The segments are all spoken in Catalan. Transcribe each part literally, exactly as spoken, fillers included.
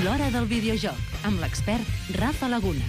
L'Hora del Videojoc, amb l'expert Rafa Laguna.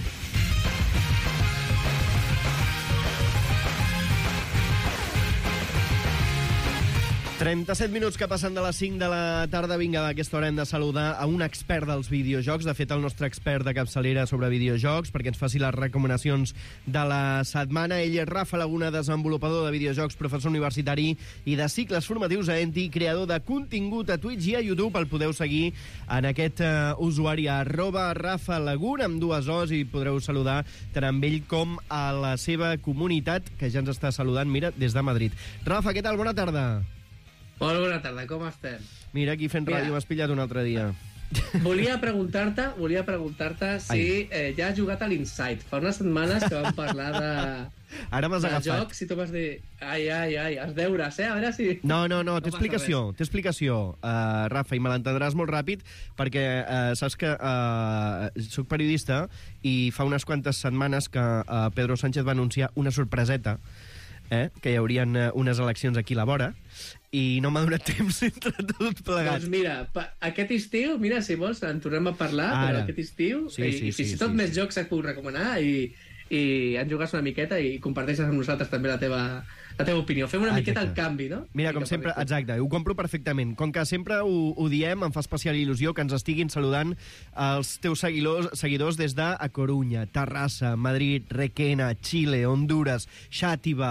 trenta-set minuts que passen de les cinc de la tarda. Vinga, d'aquesta hora hem de saludar a un expert dels videojocs. De fet, el nostre expert de capçalera sobre videojocs, perquè ens faci les recomanacions de la setmana. Ell és Rafa Laguna, desenvolupador de videojocs, professor universitari i de cicles formatius a Enti, creador de contingut a Twitch i a YouTube. El podeu seguir en aquest uh, usuari arroba Rafa Laguna, amb dues O's, i podreu saludar tant amb ell com a la seva comunitat, que ja ens està saludant, mira, des de Madrid. Rafa, què tal? Bona tarda. Molt bona tarda, com estem? Mira, aquí fent ràdio m'has pillat un altre dia. Volia preguntar-te volia preguntar-te si eh, ja has jugat a l'Inside. Fa unes setmanes que vam parlar de... Ara m'has agafat. Jocs, si tu vas dir... Ai, ai, ai, els deures, eh? A veure si... No, no, no, té explicació, té explicació, uh, Rafa, i me l'entendràs molt ràpid, perquè uh, saps que uh, soc periodista i fa unes quantes setmanes que uh, Pedro Sánchez va anunciar una sorpreseta, eh, que hi haurien uh, unes eleccions aquí a la vora, i no m'ha donat temps entre tot plegat. Doncs mira, pa, aquest estiu, mira, si vols, en tornem a parlar, Ara. però aquest estiu, sí, i, sí, i fins sí, i tot sí, més sí. jocs et puc recomanar, i, i en jugues una miqueta i comparteixes amb nosaltres també la teva, la teva opinió. Fem una Exacte. miqueta el canvi, no? Mira, com sempre, exacte, ho compro perfectament. Com que sempre ho, ho diem, em fa especial il·lusió que ens estiguin saludant els teus seguidors, seguidors des de a Corunya, Terrassa, Madrid, Requena, Xile, Honduras, Xàtiva,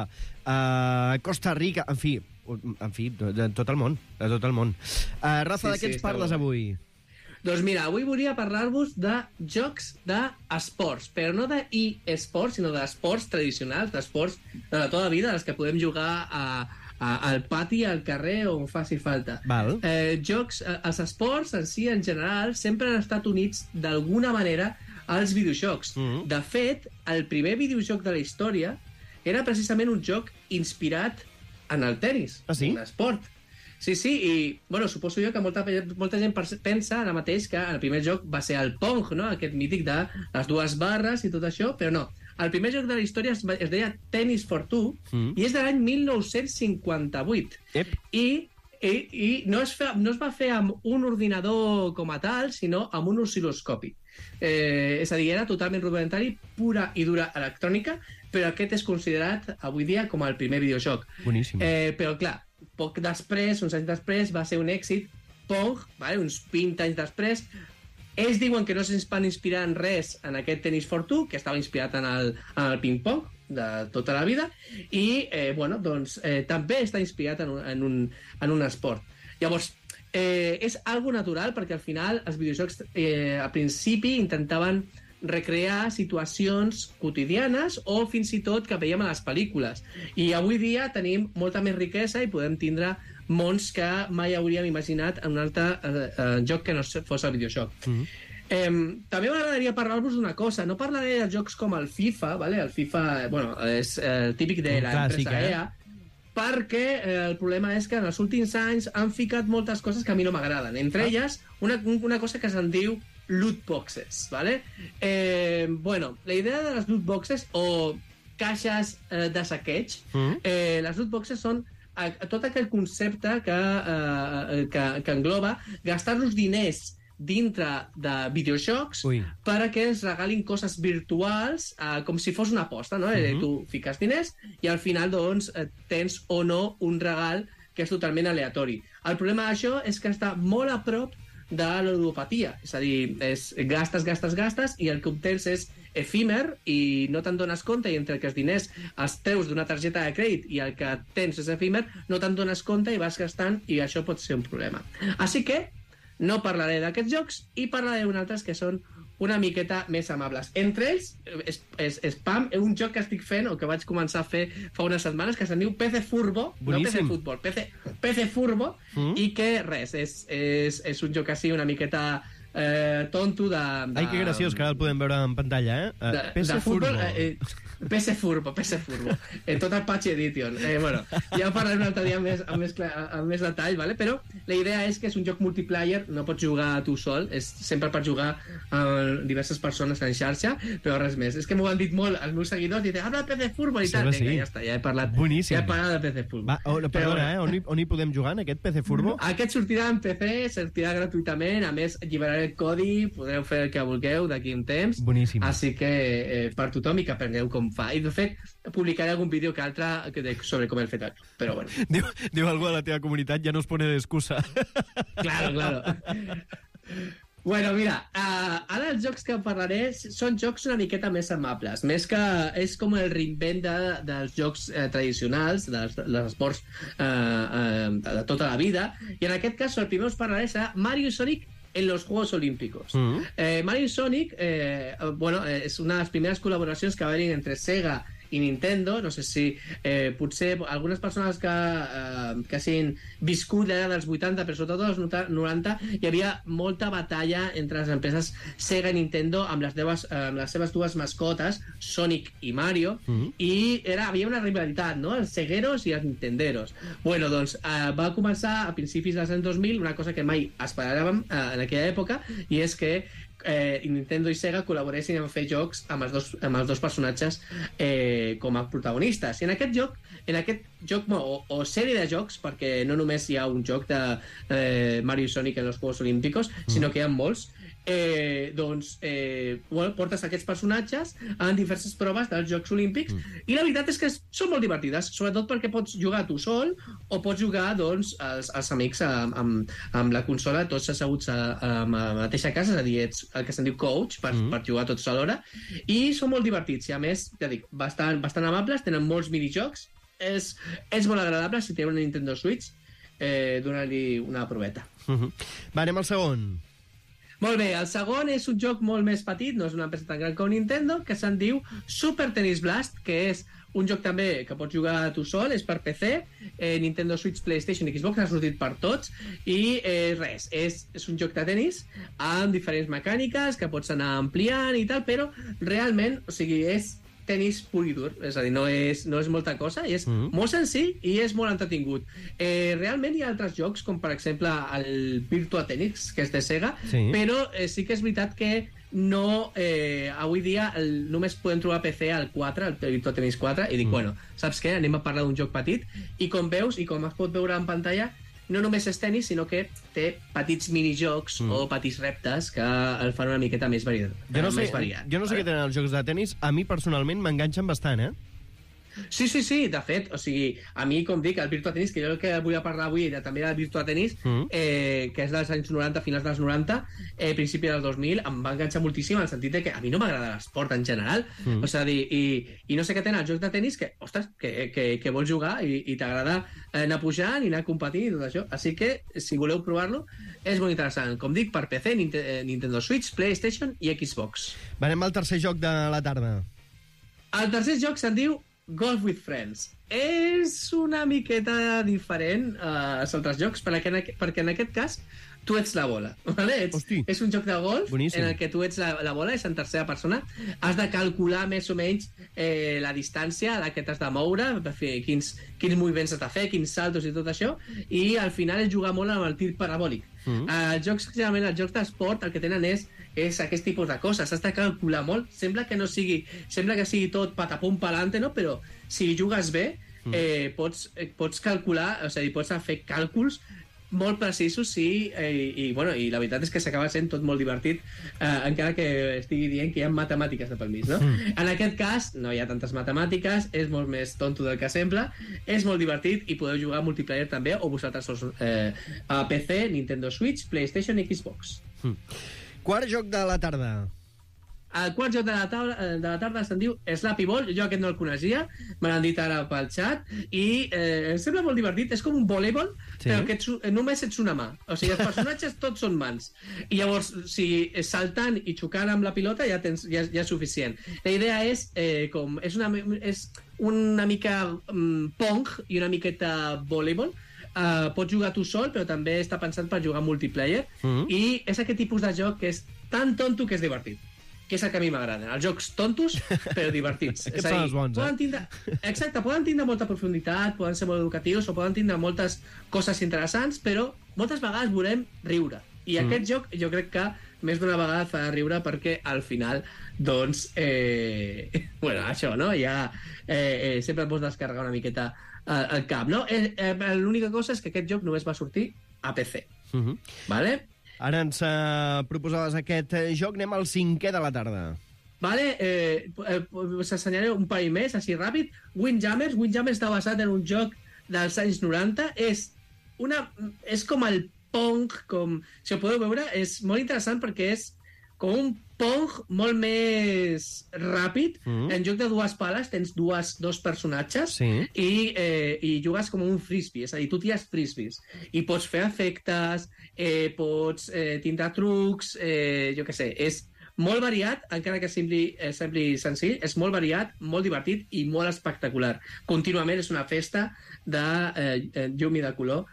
uh, Costa Rica, en fi, en fi, de tot el món, de tot el món. Uh, Rafa, sí, de què sí, ens parles bo. avui? Doncs mira, avui volia parlar-vos de jocs d'esports, però no d'e-esports, sinó d'esports tradicionals, d'esports de la tota la vida, els que podem jugar a, a, al pati, al carrer, on faci falta. Val. Eh, jocs, eh, els esports en si, en general, sempre han estat units d'alguna manera als videojocs. Mm-hmm. De fet, el primer videojoc de la història era precisament un joc inspirat en el tenis, ah, sí? un esport. Sí, sí, i bueno, suposo jo que molta, molta gent pensa ara mateix que el primer joc va ser el Pong, no? Aquest mític de les dues barres i tot això, però no. El primer joc de la història es, es deia Tennis for Two mm. i és de l'any mil nou-cents cinquanta-vuit. Yep. I, i, i no, es fa, no es va fer amb un ordinador com a tal, sinó amb un oscil·loscopi. Eh, és a dir, era totalment rudimentari, pura i dura electrònica, però aquest és considerat avui dia com el primer videojoc. Boníssim. Eh, però clar, poc després, uns anys després, va ser un èxit Pong, vale? Uns vint anys després. Ells diuen que no se'ns van inspirar en res en aquest Tennis for Two, que estava inspirat en el, en el ping-pong de tota la vida, i eh, bueno, doncs, eh, també està inspirat en un, en un, en un esport. Llavors, eh, és algo natural, perquè al final els videojocs eh, al principi intentaven recrear situacions quotidianes o fins i tot que veiem a les pel·lícules. I avui dia tenim molta més riquesa i podem tindre mons que mai hauríem imaginat en un altre eh, eh, joc que no fos el videojoc. Mm-hmm. Eh, també m'agradaria parlar-vos d'una cosa. No parlaré de jocs com el FIFA, ¿vale? El FIFA, bueno, és el típic de l'empresa E A, perquè eh, el problema és que en els últims anys han ficat moltes coses que a mi no m'agraden. Entre elles, una, una cosa que se'n diu loot boxes, ¿vale? Eh, bueno, la idea de les loot boxes o caixes eh, de saqueig, mm. eh, les loot boxes són a, a tot aquell concepte que, eh, que, que engloba gastar-los diners dintre de videojocs Ui. per a que es regalin coses virtuals eh, com si fos una aposta, no? Mm-hmm. Eh, tu fiques diners i al final doncs eh, tens o no un regal que és totalment aleatori. El problema d'això és que està molt a prop de la ludopatia, és a dir, és, gastes, gastes, gastes i el que obtens és efímer i no te'n dones compte, i entre que els diners els treus d'una targeta de crèdit i el que tens és efímer, no te'n dones compte i vas gastant, i això pot ser un problema. Així que no parlaré d'aquests jocs i parlaré d'un altres que són una miqueta més amables. Entre ells, és, és, és Pam, un joc que estic fent, o que vaig començar a fer fa unes setmanes, que se'n diu P C Furbo, Boníssim. no P C Futbol, P C, P C Furbo, mm. i que res, és, és, és un joc així una miqueta eh, tonto de, de... Ai, que graciós, que ara el podem veure en pantalla, eh? Uh, de, P C de Furbo. Futbol, eh, P C Furbo, P C Furbo. En Total Patch Edition. Eh, bueno, ja ho parlarem un altre dia amb més, amb més, amb més detall, ¿vale? Però la idea és que és un joc multiplayer, no pots jugar tu sol, és sempre per jugar amb diverses persones en xarxa, però res més. És que m'ho han dit molt els meus seguidors, i diuen, habla de P C Furbo i tal. Sí, sí. Ja està, ja he parlat. Boníssim. Ja he parlat de P C Furbo. Va, oh, no, perdona, eh? On hi, on hi podem jugar, en aquest P C Furbo? Aquest sortirà en P C, sortirà gratuïtament, a més, alliberaré el codi, podreu fer el que vulgueu d'aquí un temps. Boníssim. Així que eh, per tothom i que aprengueu com fa. I de fet, publicaré algun vídeo que altre que de, sobre com el fet aquí. Però bueno. Diu, diu algú a la teva comunitat, ja no es pone d'excusa. Claro, claro. Bueno, mira, uh, ara els jocs que parlaré són jocs una miqueta més amables, més que és com el reinvent de, dels jocs eh, tradicionals, dels, dels esports eh, eh, de tota la vida, i en aquest cas el primer us parlaré serà Mario i Sonic en los Juegos Olímpicos. Mm-hmm. eh, Mario i Sonic eh, bueno, és una de les primeres col·laboracions que va haver entre Sega i Nintendo. No sé si eh, potser algunes persones que, eh, que hagin viscut l'era dels vuitanta, però sobretot dels noranta, hi havia molta batalla entre les empreses Sega i Nintendo amb les, deves, eh, amb les seves dues mascotes, Sonic i Mario, mm-hmm. i era, havia una rivalitat, no? Els segueros i els nintenderos. Bueno, doncs eh, va començar a principis dels anys dos mil una cosa que mai esperàvem eh, en aquella època, i és que eh, Nintendo i Sega col·laboressin en fer jocs amb els dos, amb els dos personatges eh, com a protagonistes. I en aquest joc, en aquest joc o, o sèrie de jocs, perquè no només hi ha un joc de eh, Mario i Sonic en els Juegos Olímpicos, mm. sinó que hi ha molts, eh, doncs eh, bueno, portes aquests personatges en diverses proves dels Jocs Olímpics, mm. i la veritat és que són molt divertides, sobretot perquè pots jugar tu sol o pots jugar doncs els, els amics amb, amb, amb la consola, tots asseguts a, a, a la mateixa casa, és a dir, ets el que se'n diu coach per, mm. per jugar tots alhora, i són molt divertits, i a més, ja dic, bastant, bastant amables, tenen molts minijocs, és, és molt agradable. Si teniu una Nintendo Switch, eh, donar-li una proveta. Mm-hmm. Va, anem al segon. Molt bé, el segon és un joc molt més petit, no és una empresa tan gran com Nintendo, que se'n diu Super Tennis Blast, que és un joc també que pots jugar tu sol, és per P C, eh, Nintendo Switch, PlayStation i Xbox, ha sortit per tots, i eh, res, és, és un joc de tenis amb diferents mecàniques que pots anar ampliant i tal, però realment, o sigui, és tenis pur i dur, és a dir, no és, no és molta cosa, i és mm. molt senzill i és molt entretingut. Eh, realment hi ha altres jocs, com per exemple el Virtua Tennis, que és de Sega, sí. però eh, sí que és veritat que no, eh, avui dia el, només podem trobar a P C el quatre, el Virtua Tennis quatre, i dic, mm. bueno, saps què? Anem a parlar d'un joc petit, i com veus, i com es pot veure en pantalla, no només és tenis, sinó que té petits minijocs mm. o petits reptes que el fan una miqueta més variat. Jo no sé, més variat, jo no sé vale? què tenen els jocs de tenis. A mi, personalment, m'enganxen bastant, eh? Sí, sí, sí, de fet, o sigui, a mi, com dic, el Virtua Tennis, que jo el que vull parlar avui era també del Virtua Tennis, mm. eh, que és dels anys noranta, finals dels noranta, eh, principi dels dos mil, em va enganxar moltíssim en el sentit de que a mi no m'agrada l'esport en general, mm. o sigui, i, i no sé què tenen els jocs de tennis que, ostres, que, que, que vols jugar i, i t'agrada anar pujant i anar competint i tot això, així que, si voleu provar-lo, és molt interessant. Com dic, per P C, Nintendo Switch, PlayStation i Xbox. Va, anem al tercer joc de la tarda. El tercer joc se'n diu Golf with Friends. És una miqueta diferent uh, als altres jocs, perquè en, aqu perquè en aquest cas tu ets la bola, ¿vale? Ets, és un joc de golf Boníssim. En el que tu ets la, la bola, és en tercera persona, has de calcular més o menys eh, la distància a la que t'has de moure, per fer quins, quins moviments has de fer, quins saltos i tot això, i al final és jugar molt amb el tir parabòlic. Mm. Uh, els jocs, generalment, els jocs d'esport el que tenen és, és aquest tipus de coses, has de calcular molt, sembla que no sigui, sembla que sigui tot patapum palante, no? Però si jugues bé, eh, pots, eh, pots calcular, o sigui, pots fer càlculs molt precisos, sí, eh, i, bueno, i la veritat és que s'acaba sent tot molt divertit, eh, encara que estigui dient que hi ha matemàtiques de pel mig, no? Mm. En aquest cas no hi ha tantes matemàtiques, és molt més tonto del que sembla, és molt divertit i podeu jugar multiplayer també, o vosaltres sols eh, a P C, Nintendo Switch, PlayStation i Xbox. Mm. Quart joc de la tarda. El quart joc de la, taula, de la tarda se'n diu Slappy Ball, jo aquest no el coneixia, me l'han dit ara pel xat, i eh, em sembla molt divertit, és com un voleibol, sí. però que ets, només ets una mà, o sigui, els personatges tots són mans, i llavors, si saltant i xocant amb la pilota ja, tens, ja, ja és suficient. La idea és, eh, com, és, una, és una mica um, pong i una miqueta voleibol. Uh, pots jugar tu sol, però també està pensat per jugar multiplayer, mm-hmm. i és aquest tipus de joc que és tan tonto que és divertit. que és el que a mi m'agraden. Els jocs tontos, però divertits. Aquests són els bons, poden eh? tindre... Exacte, poden tindre molta profunditat, poden ser molt educatius, o poden tindre moltes coses interessants, però moltes vegades volem riure. I mm. aquest joc, jo crec que més d'una vegada fa riure perquè al final, doncs, eh... bueno, això, no? Ja eh, eh, sempre et pots descarregar una miqueta eh, el cap, no? Eh, eh, L'única cosa és que aquest joc només va sortir a P C. Mm -hmm. Vale? Ara ens uh, proposaves aquest uh, joc, anem al cinquè de la tarda. Vale, eh, eh, us assenyaré un parell més, així ràpid. Windjammers. Windjammers està basat en un joc dels anys noranta. És, una, és com el Pong, com, si ho podeu veure, és molt interessant perquè és com un Pong molt més ràpid. Mm. En joc de dues pales tens dues, dos personatges sí. i, eh, i jugues com un frisbee, és a dir, tu tires frisbees i pots fer efectes, eh, pots eh, tindre trucs, eh, jo què sé, és molt variat, encara que sembli, eh, sembli senzill, és molt variat, molt divertit i molt espectacular. Contínuament és una festa de eh, llum i de color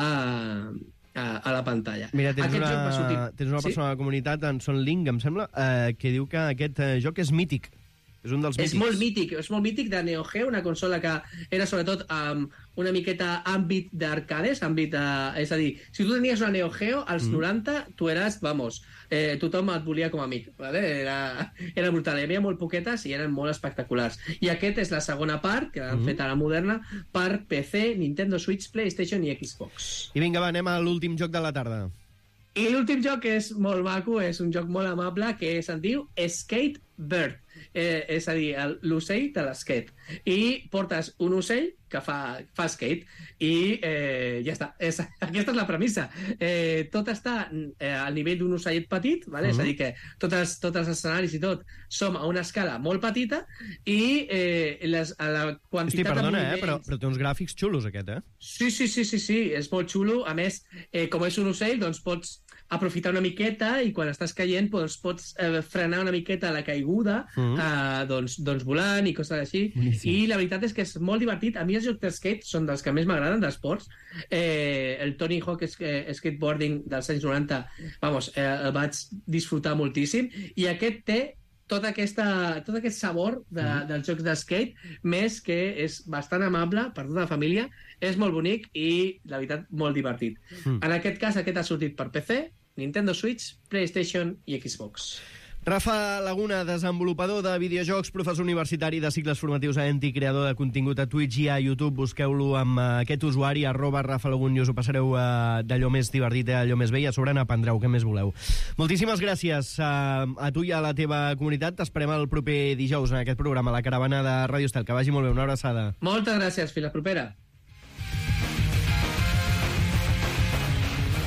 a... A, a la pantalla. Mira, tens aquest una, sortir... tens una persona sí? de la comunitat, en Son Link, em sembla, eh, que diu que aquest eh, joc és mític. És un dels mítics. És molt mític, és molt mític de Neo Geo, una consola que era sobretot amb um, una miqueta àmbit d'arcades, àmbit de... És a dir, si tu tenies una Neo Geo, als mm. noranta, tu eres, vamos, eh, tothom et volia com a amic, ¿vale? Era, era brutal, hi havia molt poquetes i eren molt espectaculars. I aquest és la segona part, que han mm. fet a la moderna, per P C, Nintendo Switch, PlayStation i Xbox. I vinga, va, anem a l'últim joc de la tarda. I l'últim joc és molt maco, és un joc molt amable, que se'n diu Skate Bird. Eh, és a dir, l'ocell de l'esquet. I portes un ocell que fa, fa skate i eh, ja està. És, aquesta és la premissa. Eh, tot està eh, al nivell d'un ocellet petit, vale? Uh -huh. És a dir, que totes, tots els escenaris i tot som a una escala molt petita i eh, les, a la quantitat Hosti, perdona, de moviments... eh? però, però té uns gràfics xulos, aquest, eh? Sí, sí, sí, sí, sí, és molt xulo. A més, eh, com és un ocell, doncs pots aprofitar una miqueta i quan estàs caient doncs, pots eh, frenar una miqueta la caiguda uh -huh. eh, doncs, doncs volant i coses així. Boníssim. I la veritat és que és molt divertit. A mi els jocs de skate són dels que més m'agraden d'esports. Eh, el Tony Hawk eh, Skateboarding dels anys noranta, vamos, eh, el vaig disfrutar moltíssim. I aquest té tot, aquesta, tot aquest sabor de, mm. dels jocs de skate, més que és bastant amable per tota la família, és molt bonic i, la veritat, molt divertit. Mm. En aquest cas, aquest ha sortit per P C, Nintendo Switch, PlayStation i Xbox. Rafa Laguna, desenvolupador de videojocs, professor universitari de cicles formatius a Enti, creador de contingut a Twitch i a YouTube. Busqueu-lo amb aquest usuari, arroba Rafa Lagun, i us ho passareu uh, d'allò més divertit a allò més bé, i a sobre n'aprendreu, què més voleu. Moltíssimes gràcies uh, a tu i a la teva comunitat. T'esperem el proper dijous en aquest programa, La Caravana de Ràdio Estel. Que vagi molt bé, una abraçada. Moltes gràcies, fins la propera.